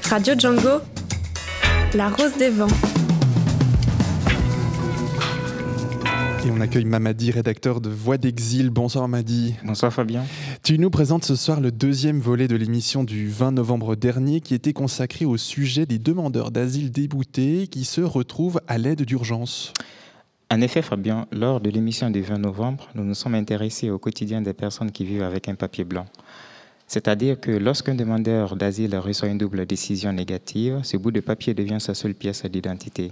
Radio Django, la rose des vents. Et on accueille Mamadi, rédacteur de Voix d'Exil. Bonsoir Mamadi. Bonsoir Fabien. Tu nous présentes ce soir le deuxième volet de l'émission du 20 novembre dernier qui était consacré au sujet des demandeurs d'asile déboutés qui se retrouvent à l'aide d'urgence. En effet Fabien, lors de l'émission du 20 novembre, nous nous sommes intéressés au quotidien des personnes qui vivent avec un papier blanc. C'est-à-dire que lorsqu'un demandeur d'asile reçoit une double décision négative, ce bout de papier devient sa seule pièce d'identité.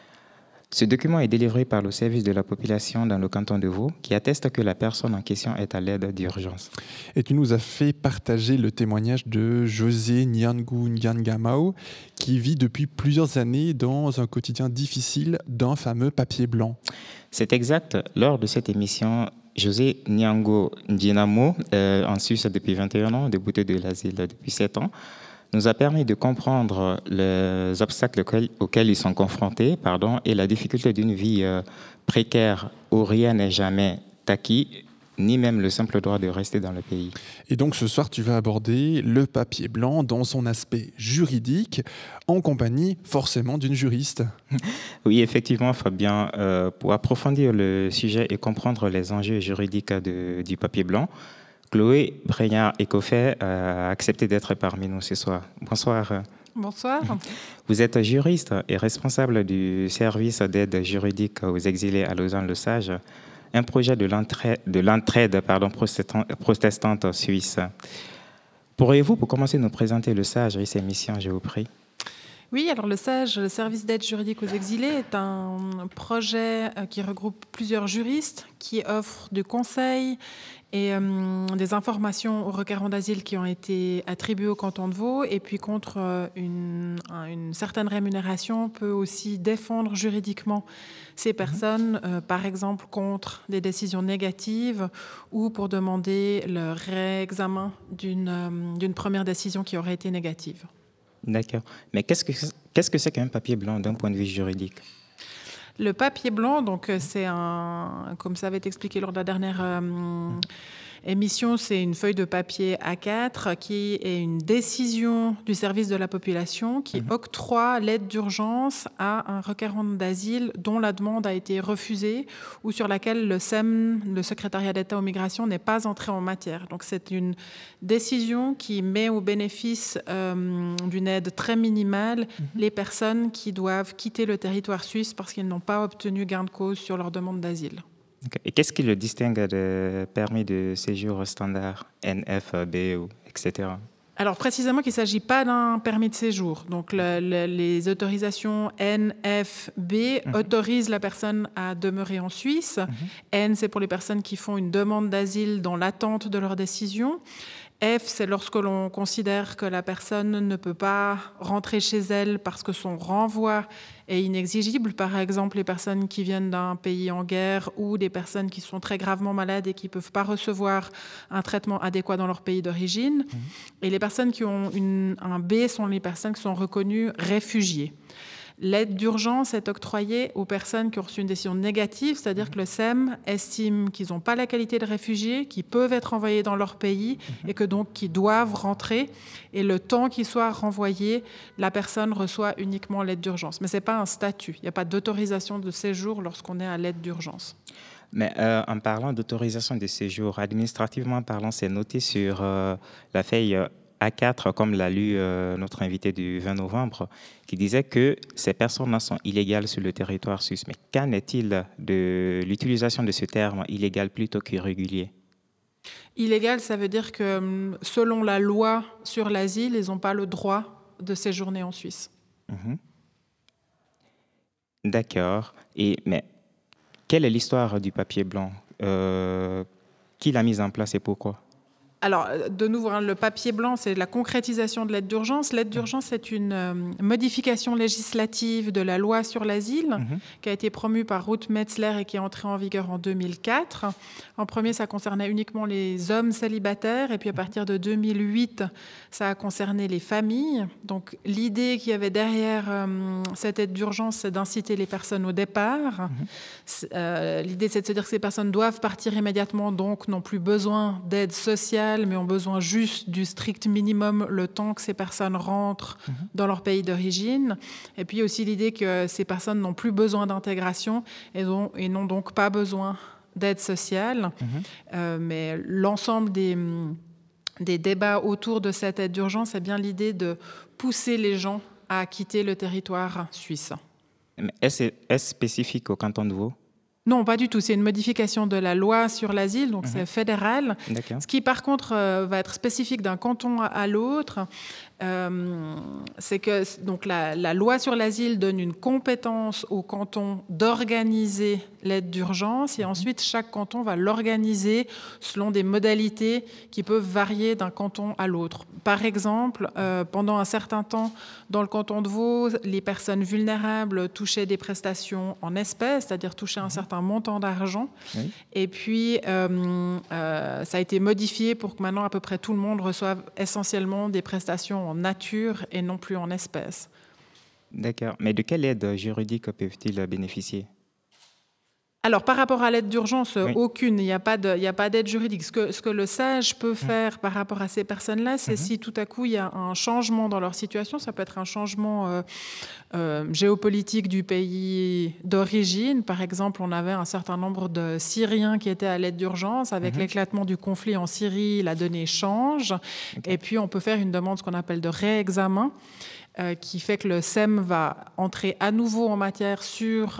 Ce document est délivré par le service de la population dans le canton de Vaud, qui atteste que la personne en question est à l'aide d'urgence. Et tu nous as fait partager le témoignage de José Nyangu Nyangamao, qui vit depuis plusieurs années dans un quotidien difficile d'un fameux papier blanc. C'est exact. Lors de cette émission, José Nyangu Nyangamao, en Suisse depuis 21 ans, débouté de l'asile depuis 7 ans, nous a permis de comprendre les obstacles auxquels ils sont confrontés et la difficulté d'une vie précaire où rien n'est jamais acquis, ni même le simple droit de rester dans le pays. Et donc ce soir, tu vas aborder le papier blanc dans son aspect juridique, en compagnie forcément d'une juriste. Oui, effectivement, Fabien, pour approfondir le sujet et comprendre les enjeux juridiques du papier blanc, Chloé Bregnard-Ecofet a accepté d'être parmi nous ce soir. Bonsoir. Bonsoir. Vous êtes juriste et responsable du service d'aide juridique aux exilés à Lausanne-le-Sage, un projet de l'entraide protestante suisse. Pourriez-vous, pour commencer, nous présenter le Sage et ses missions, je vous prie? Oui, alors le SAGE, le service d'aide juridique aux exilés, est un projet qui regroupe plusieurs juristes qui offrent du conseil et des informations aux requérants d'asile qui ont été attribués au canton de Vaud, et puis contre une certaine rémunération peut aussi défendre juridiquement ces personnes, par exemple contre des décisions négatives ou pour demander le réexamen d'une première décision qui aurait été négative. D'accord. Mais qu'est-ce que c'est qu'un papier blanc d'un point de vue juridique? Le papier blanc, donc c'est comme ça avait été expliqué lors de la dernière émission, c'est une feuille de papier A4 qui est une décision du service de la population qui octroie l'aide d'urgence à un requérant d'asile dont la demande a été refusée ou sur laquelle le SEM, le secrétariat d'État aux migrations, n'est pas entré en matière. Donc c'est une décision qui met au bénéfice d'une aide très minimale les personnes qui doivent quitter le territoire suisse parce qu'ils n'ont pas obtenu gain de cause sur leur demande d'asile. Okay. Et qu'est-ce qui le distingue des permis de séjour standard, NFB, etc.? Alors précisément qu'il ne s'agit pas d'un permis de séjour. Donc les autorisations NFB autorisent la personne à demeurer en Suisse. N, c'est pour les personnes qui font une demande d'asile dans l'attente de leur décision. F, c'est lorsque l'on considère que la personne ne peut pas rentrer chez elle parce que son renvoi est inexigible. Par exemple, les personnes qui viennent d'un pays en guerre ou des personnes qui sont très gravement malades et qui ne peuvent pas recevoir un traitement adéquat dans leur pays d'origine. Et les personnes qui ont un B sont les personnes qui sont reconnues réfugiées. L'aide d'urgence est octroyée aux personnes qui ont reçu une décision négative, c'est-à-dire que le SEM estime qu'ils n'ont pas la qualité de réfugiés, qu'ils peuvent être envoyés dans leur pays et que donc qu'ils doivent rentrer. Et le temps qu'ils soient renvoyés, la personne reçoit uniquement l'aide d'urgence. Mais ce n'est pas un statut. Il n'y a pas d'autorisation de séjour lorsqu'on est à l'aide d'urgence. Mais en parlant d'autorisation de séjour, administrativement parlant, c'est noté sur la feuille A4, comme l'a lu notre invité du 20 novembre, qui disait que ces personnes sont illégales sur le territoire suisse. Mais qu'en est-il de l'utilisation de ce terme illégal plutôt qu'irrégulier? Illégal, ça veut dire que selon la loi sur l'asile, ils n'ont pas le droit de séjourner en Suisse. D'accord. Mais quelle est l'histoire du papier blanc? Qui l'a mise en place et pourquoi? Alors, de nouveau, le papier blanc, c'est la concrétisation de l'aide d'urgence. L'aide d'urgence, c'est une modification législative de la loi sur l'asile qui a été promue par Ruth Metzler et qui est entrée en vigueur en 2004. En premier, ça concernait uniquement les hommes célibataires. Et puis, à partir de 2008, ça a concerné les familles. Donc, l'idée qu'il y avait derrière cette aide d'urgence, c'est d'inciter les personnes au départ. L'idée, c'est de se dire que ces personnes doivent partir immédiatement, donc n'ont plus besoin d'aide sociale sociales, mais ont besoin juste du strict minimum le temps que ces personnes rentrent dans leur pays d'origine. Et puis aussi l'idée que ces personnes n'ont plus besoin d'intégration et n'ont donc pas besoin d'aide sociale. Mais l'ensemble des débats autour de cette aide d'urgence, c'est bien l'idée de pousser les gens à quitter le territoire suisse. Mais est-ce spécifique au canton de Vaud? Non, pas du tout. C'est une modification de la loi sur l'asile, donc c'est fédéral. D'accord. Ce qui, par contre, va être spécifique d'un canton à l'autre, c'est que donc, la loi sur l'asile donne une compétence au canton d'organiser l'aide d'urgence et ensuite, chaque canton va l'organiser selon des modalités qui peuvent varier d'un canton à l'autre. Par exemple, pendant un certain temps, dans le canton de Vaud, les personnes vulnérables touchaient des prestations en espèces, c'est-à-dire touchaient un certain montant d'argent. Oui. Et puis, ça a été modifié pour que maintenant, à peu près tout le monde reçoive essentiellement des prestations en nature et non plus en espèces. D'accord. Mais de quelle aide juridique peuvent-ils bénéficier ? Alors, par rapport à l'aide d'urgence, aucune. Il n'y a pas d'aide juridique. Ce que le SAGE peut faire par rapport à ces personnes-là, c'est si tout à coup, il y a un changement dans leur situation. Ça peut être un changement géopolitique du pays d'origine. Par exemple, on avait un certain nombre de Syriens qui étaient à l'aide d'urgence. Avec l'éclatement du conflit en Syrie, la donnée change. Okay. Et puis, on peut faire une demande, ce qu'on appelle de réexamen, qui fait que le SEM va entrer à nouveau en matière sur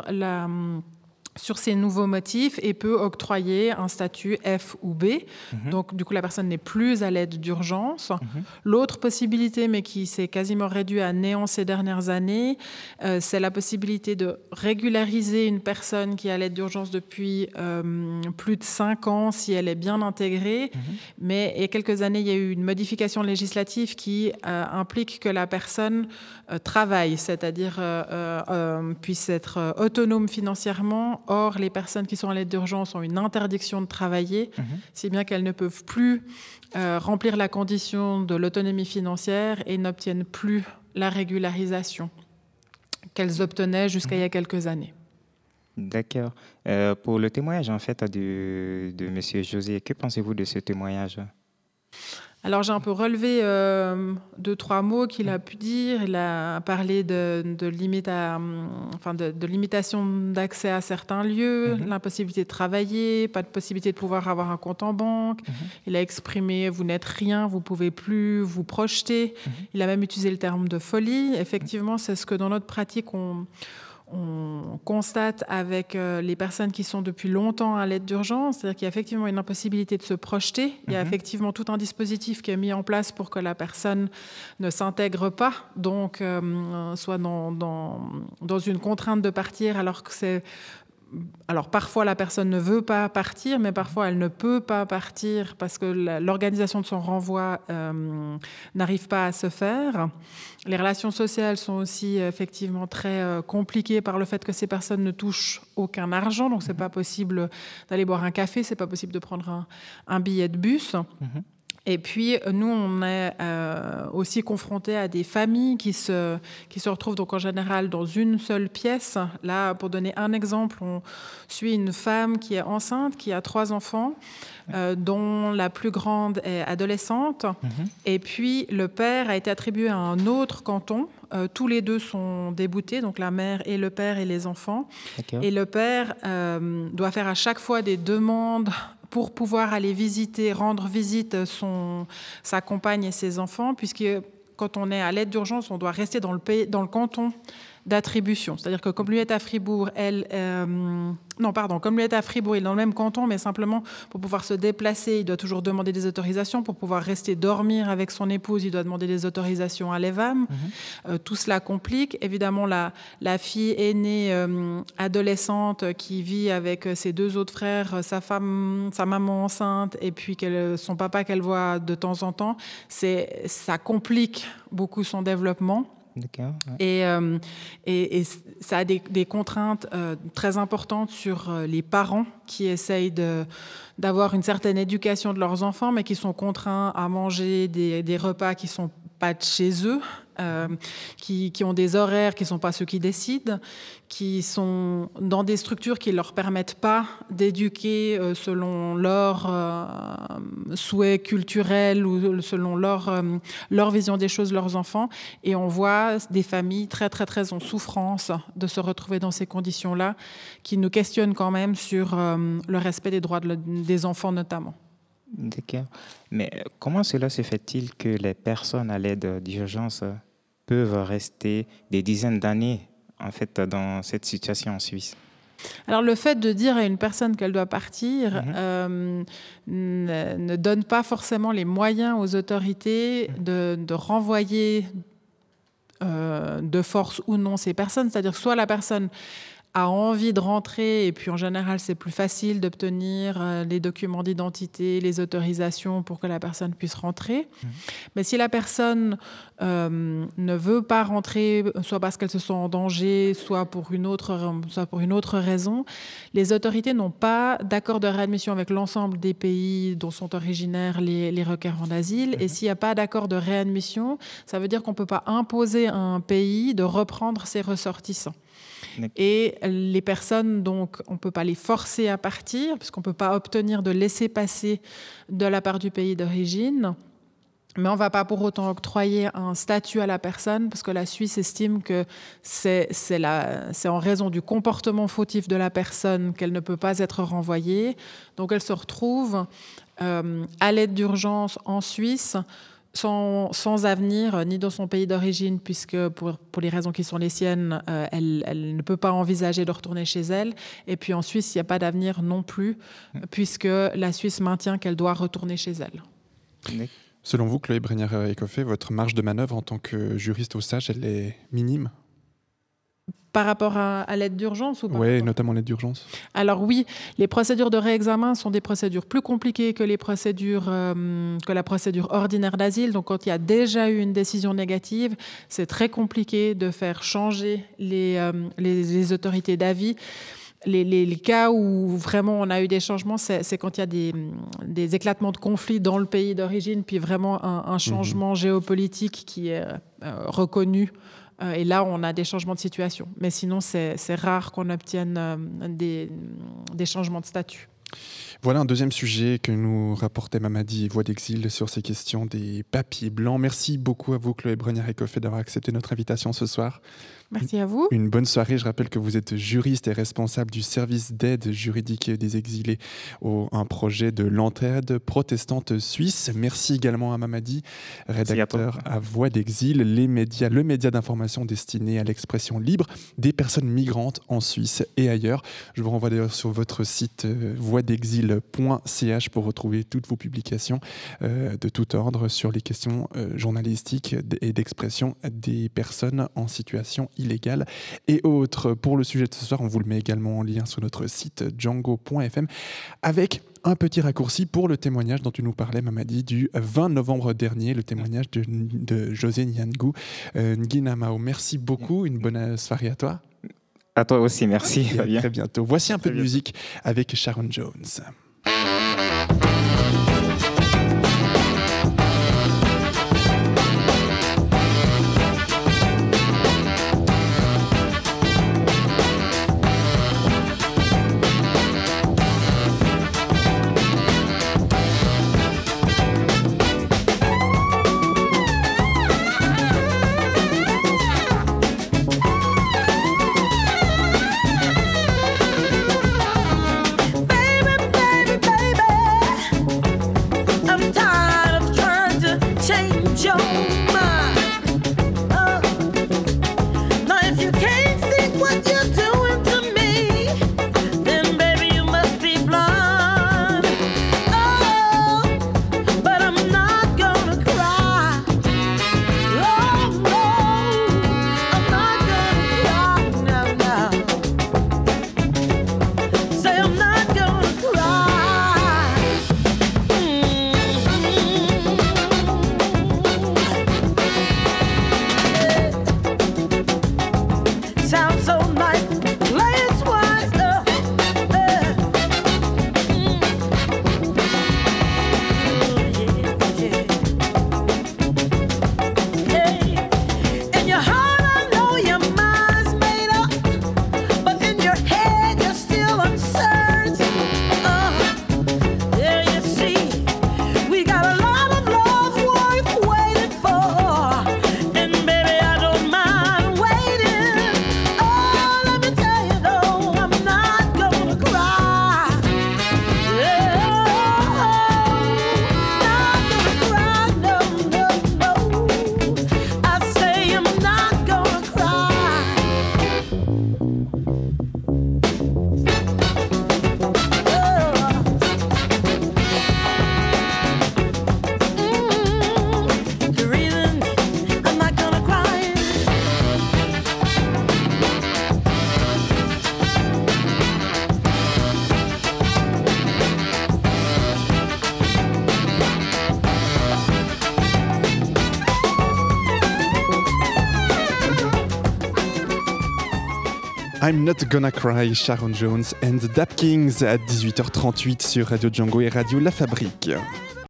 ces nouveaux motifs et peut octroyer un statut F ou B. Donc, du coup, la personne n'est plus à l'aide d'urgence. L'autre possibilité, mais qui s'est quasiment réduite à néant ces dernières années, c'est la possibilité de régulariser une personne qui est à l'aide d'urgence depuis plus de 5 ans si elle est bien intégrée. Mais il y a quelques années, il y a eu une modification législative qui implique que la personne travaille, c'est-à-dire puisse être autonome financièrement. Or, les personnes qui sont à l'aide d'urgence ont une interdiction de travailler, si bien qu'elles ne peuvent plus remplir la condition de l'autonomie financière et n'obtiennent plus la régularisation qu'elles obtenaient jusqu'à il y a quelques années. D'accord. Pour le témoignage en fait de M. José, que pensez-vous de ce témoignage ? Alors, j'ai un peu relevé 2-3 mots qu'il a pu dire. Il a parlé de limitation d'accès à certains lieux, l'impossibilité de travailler, pas de possibilité de pouvoir avoir un compte en banque. Il a exprimé « vous n'êtes rien, vous ne pouvez plus vous projeter ». Il a même utilisé le terme de folie. Effectivement, c'est ce que dans notre pratique, on constate avec les personnes qui sont depuis longtemps à l'aide d'urgence, c'est-à-dire qu'il y a effectivement une impossibilité de se projeter. Il y a effectivement tout un dispositif qui est mis en place pour que la personne ne s'intègre pas, donc soit dans une contrainte de partir alors que c'est... Alors parfois la personne ne veut pas partir, mais parfois elle ne peut pas partir parce que l'organisation de son renvoi n'arrive pas à se faire. Les relations sociales sont aussi effectivement très compliquées par le fait que ces personnes ne touchent aucun argent, donc c'est pas possible d'aller boire un café, c'est pas possible de prendre un billet de bus. Et puis, nous, on est aussi confrontés à des familles qui se retrouvent donc en général dans une seule pièce. Là, pour donner un exemple, on suit une femme qui est enceinte, qui a 3 enfants, dont la plus grande est adolescente. Et puis, le père a été attribué à un autre canton. Tous les deux sont déboutés, donc la mère et le père et les enfants. Okay. Et le père doit faire à chaque fois des demandes pour pouvoir aller rendre visite sa compagne et ses enfants, puisque quand on est à l'aide d'urgence, on doit rester dans le canton d'attribution. C'est-à-dire que comme lui est à Fribourg, comme lui est à Fribourg, il est dans le même canton, mais simplement pour pouvoir se déplacer, il doit toujours demander des autorisations. Pour pouvoir rester dormir avec son épouse, il doit demander des autorisations à l'EVAM. Tout cela complique. Évidemment, la fille aînée adolescente qui vit avec ses 2 autres frères, sa femme, sa maman enceinte, et puis son papa qu'elle voit de temps en temps, ça complique beaucoup son développement. Et ça a des contraintes très importantes sur les parents qui essayent d'avoir une certaine éducation de leurs enfants, mais qui sont contraints à manger des repas qui ne sont pas de chez eux. qui ont des horaires qui ne sont pas ceux qui décident, qui sont dans des structures qui ne leur permettent pas d'éduquer selon leurs souhaits culturels ou selon leur vision des choses, leurs enfants. Et on voit des familles très, très, très en souffrance de se retrouver dans ces conditions-là, qui nous questionnent quand même sur le respect des droits des enfants notamment. D'accord. Mais comment cela se fait-il que les personnes à l'aide d'urgence peuvent rester des dizaines d'années en fait, dans cette situation en Suisse? Alors, le fait de dire à une personne qu'elle doit partir ne donne pas forcément les moyens aux autorités de renvoyer de force ou non ces personnes. C'est-à-dire que soit la personne a envie de rentrer, et puis en général, c'est plus facile d'obtenir les documents d'identité, les autorisations pour que la personne puisse rentrer. Mais si la personne ne veut pas rentrer, soit parce qu'elle se sent en danger, soit pour une autre raison, les autorités n'ont pas d'accord de réadmission avec l'ensemble des pays dont sont originaires les requérants d'asile. Et s'il n'y a pas d'accord de réadmission, ça veut dire qu'on ne peut pas imposer à un pays de reprendre ses ressortissants. Et les personnes, donc, on ne peut pas les forcer à partir, puisqu'on ne peut pas obtenir de laissez-passer de la part du pays d'origine. Mais on ne va pas pour autant octroyer un statut à la personne, parce que la Suisse estime que c'est en raison du comportement fautif de la personne qu'elle ne peut pas être renvoyée. Donc elle se retrouve à l'aide d'urgence en Suisse, sans avenir, ni dans son pays d'origine, puisque pour les raisons qui sont les siennes, elle ne peut pas envisager de retourner chez elle. Et puis en Suisse, il n'y a pas d'avenir non plus, puisque la Suisse maintient qu'elle doit retourner chez elle. Selon vous, Chloé Brenière-Ecofé, votre marge de manœuvre en tant que juriste au SAGE, elle est minime ? Par rapport à l'aide d'urgence ou pas ? Oui, notamment l'aide d'urgence. Alors oui, les procédures de réexamen sont des procédures plus compliquées que la procédure ordinaire d'asile. Donc quand il y a déjà eu une décision négative, c'est très compliqué de faire changer les autorités d'avis. Les cas où vraiment on a eu des changements, c'est quand il y a des éclatements de conflits dans le pays d'origine, puis vraiment un changement géopolitique qui est reconnu. Et là, on a des changements de situation. Mais sinon, c'est rare qu'on obtienne des changements de statut. Voilà un deuxième sujet que nous rapportait Mamadi Voix d'Exil sur ces questions des papiers blancs. Merci beaucoup à vous, Chloé Brenière-Ecofé, d'avoir accepté notre invitation ce soir. Merci à vous. Une bonne soirée. Je rappelle que vous êtes juriste et responsable du service d'aide juridique des exilés, un projet de l'entraide protestante suisse. Merci également à Mamadi, rédacteur à Voix d'Exil, le média d'information destiné à l'expression libre des personnes migrantes en Suisse et ailleurs. Je vous renvoie d'ailleurs sur votre site voixdexil.ch pour retrouver toutes vos publications de tout ordre sur les questions journalistiques et d'expression des personnes en situation illégale et autres. Pour le sujet de ce soir, on vous le met également en lien sur notre site django.fm avec un petit raccourci pour le témoignage dont tu nous parlais, Mamadi, du 20 novembre dernier, le témoignage de José Nyangou Nguinamao. Merci beaucoup, une bonne soirée à toi. À toi aussi, merci. Et à très bientôt. Voici un peu de musique avec Sharon Jones. Baby, I'm Not Gonna Cry, Sharon Jones and the Dap Kings à 18h38 sur Radio Django et Radio La Fabrique.